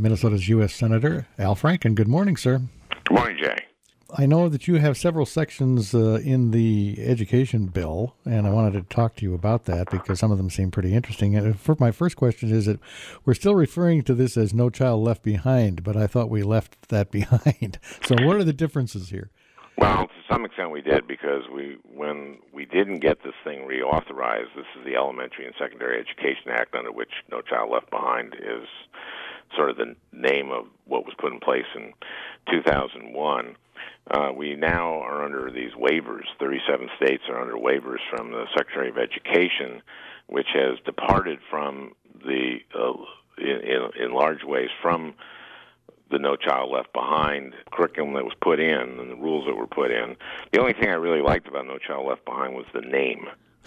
Minnesota's U.S. Senator Al Franken. Good morning, sir. Good morning, Jay. I know that you have several sections in the education bill, and I wanted to talk to you about that because some of them seem pretty interesting. And my first question is that we're still referring to this as No Child Left Behind, but I thought we left that behind. So what are the differences here? Well, to some extent we did, because when we didn't get this thing reauthorized, this is the Elementary and Secondary Education Act, under which No Child Left Behind is sort of the name of what was put in place in 2001. We now are under these waivers. 37 states are under waivers from the Secretary of Education, which has departed from the, in large ways, from the No Child Left Behind curriculum that was put in and the rules that were put in. The only thing I really liked about No Child Left Behind was the name.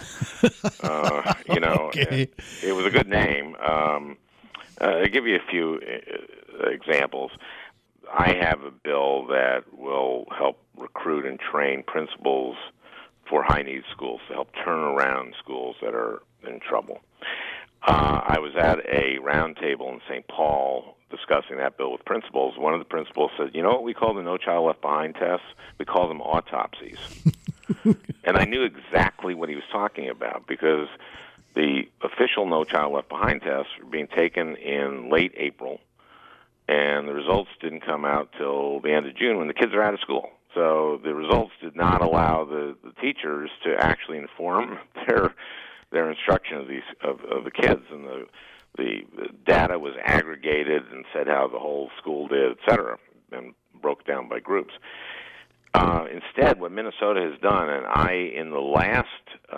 Okay. It was a good name. I'll give you a few examples. I have a bill that will help recruit and train principals for high-needs schools to help turn around schools that are in trouble. I was at a roundtable in St. Paul discussing that bill with principals. One of the principals said, you know what we call the No Child Left Behind tests? We call them autopsies. And I knew exactly what he was talking about, because the official No Child Left Behind tests were being taken in late April, and the results didn't come out till the end of June when the kids are out of school. So the results did not allow the teachers to actually inform their instruction of the kids, and the data was aggregated and said how the whole school did, et cetera, and broke down by groups. Instead, what Minnesota has done, and in the last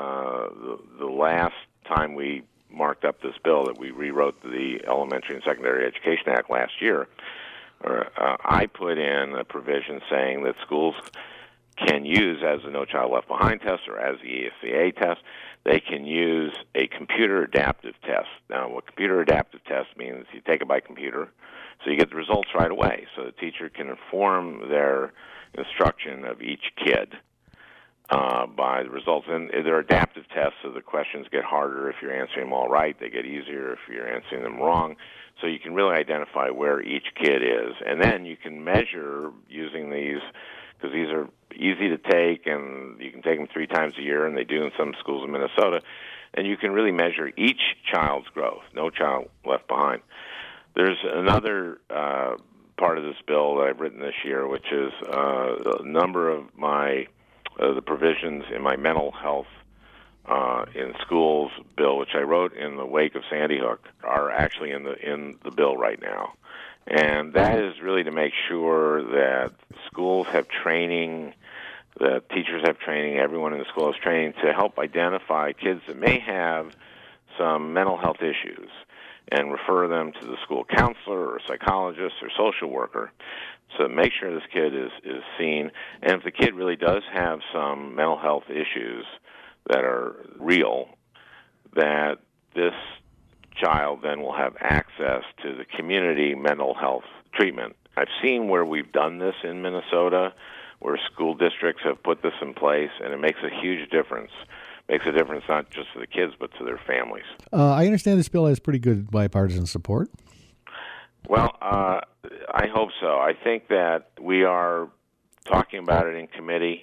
time we marked up this bill, that we rewrote the Elementary and Secondary Education Act last year, I put in a provision saying that schools can use, as the No Child Left Behind test or as the ESCA test, they can use a computer adaptive test. Now, what computer adaptive test means, you take it by computer, so you get the results right away. So the teacher can inform their instruction of each kid by the results. And they're adaptive tests, so the questions get harder if you're answering them all right. They get easier if you're answering them wrong. So you can really identify where each kid is. And then you can measure using these, because these are easy to take, and you can take them 3 times a year, and they do in some schools in Minnesota. And you can really measure each child's growth, No Child Left Behind. There's another part of this bill that I've written this year, which is a number of the provisions in my mental health in schools bill, which I wrote in the wake of Sandy Hook, are actually in the bill right now. And that is really to make sure that schools have training, that teachers have training, everyone in the school has training to help identify kids that may have some mental health issues and refer them to the school counselor or psychologist or social worker. So make sure this kid is seen. And if the kid really does have some mental health issues that are real, that this child then will have access to the community mental health treatment. I've seen where we've done this in Minnesota, where school districts have put this in place, and it makes a huge difference. Makes a difference not just to the kids, but to their families. I understand this bill has pretty good bipartisan support. Well, I hope so. I think that we are talking about it in committee.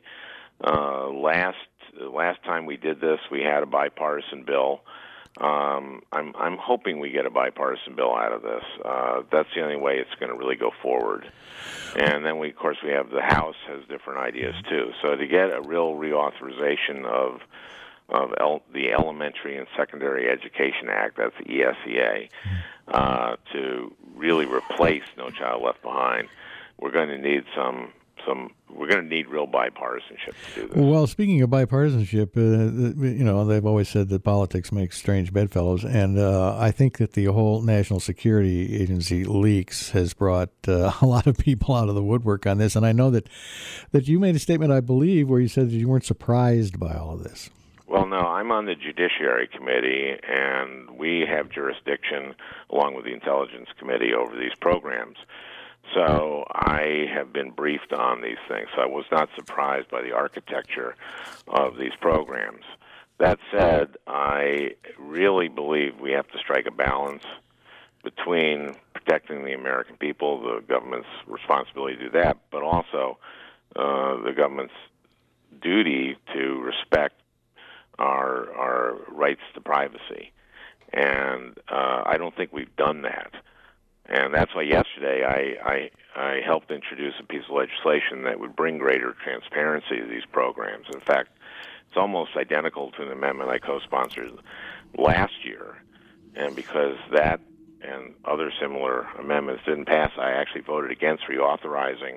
Last time we did this, we had a bipartisan bill. I'm hoping we get a bipartisan bill out of this. That's the only way it's going to really go forward. And then of course, we have the House has different ideas too. So to get a real reauthorization of the Elementary and Secondary Education Act, that's the ESEA, to really replace No Child Left Behind, we're going to need we're going to need real bipartisanship to do this. Well, speaking of bipartisanship, they've always said that politics makes strange bedfellows, and I think that the whole National Security Agency leaks has brought a lot of people out of the woodwork on this, and I know that you made a statement, I believe, where you said that you weren't surprised by all of this. Well, no, I'm on the Judiciary Committee, and we have jurisdiction, along with the Intelligence Committee, over these programs. So I have been briefed on these things, so I was not surprised by the architecture of these programs. That said, I really believe we have to strike a balance between protecting the American people, the government's responsibility to do that, but also the government's duty to respect our rights to privacy. And I don't think we've done that. And that's why yesterday I helped introduce a piece of legislation that would bring greater transparency to these programs. In fact, it's almost identical to an amendment I co-sponsored last year. And because that and other similar amendments didn't pass, I actually voted against reauthorizing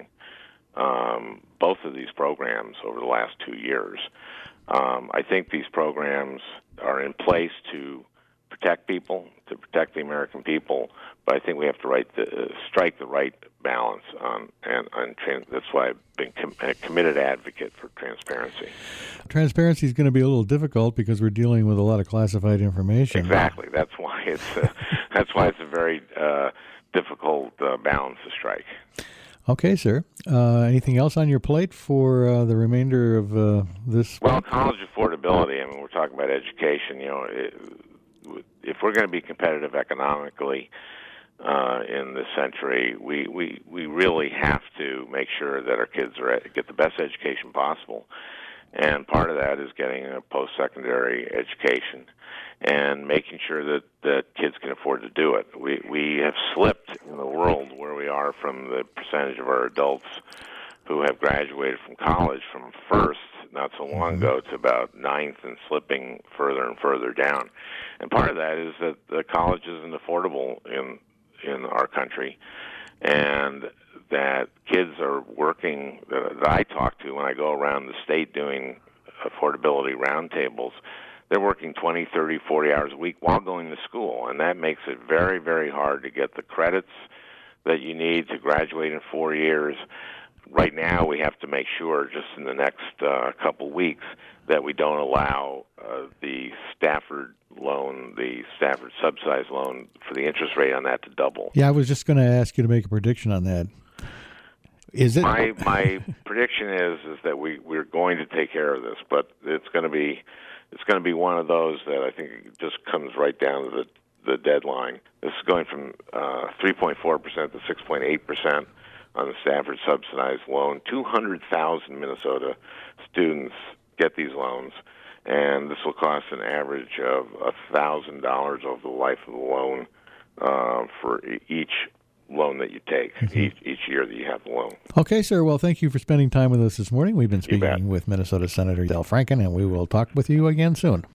both of these programs over the last 2 years. I think these programs are in place to protect people, to protect the American people, but I think we have to strike the right balance that's why I've been a committed advocate for transparency. Transparency is going to be a little difficult because we're dealing with a lot of classified information. Exactly. That's why it's a very difficult balance to strike. Okay, sir. Anything else on your plate for the remainder of this? Well, college affordability. I mean, we're talking about education. If we're going to be competitive economically in this century, we really have to make sure that our kids get the best education possible. And part of that is getting a post-secondary education and making sure that kids can afford to do it. We have slipped in the world where we are from the percentage of our adults who have graduated from college from first not so long ago to about ninth and slipping further and further down. And part of that is that the college isn't affordable in our country, and that kids are working, that I talk to when I go around the state doing affordability roundtables, they're working 20, 30, 40 hours a week while going to school, and that makes it very, very hard to get the credits that you need to graduate in 4 years. Right now, we have to make sure, just in the next couple weeks, that we don't allow the Stafford loan, the Stafford subsidized loan, for the interest rate on that to double. Yeah, I was just going to ask you to make a prediction on that. Is it? My prediction is that we're going to take care of this, but it's going to be one of those that I think just comes right down to the deadline. This is going from 3.4% to 6.8%. on the Stafford subsidized loan. 200,000 Minnesota students get these loans, and this will cost an average of $1,000 over the life of the loan for each loan that you take, each year that you have the loan. Okay, sir. Well, thank you for spending time with us this morning. We've been speaking with Minnesota Senator Del Franken, and we will talk with you again soon.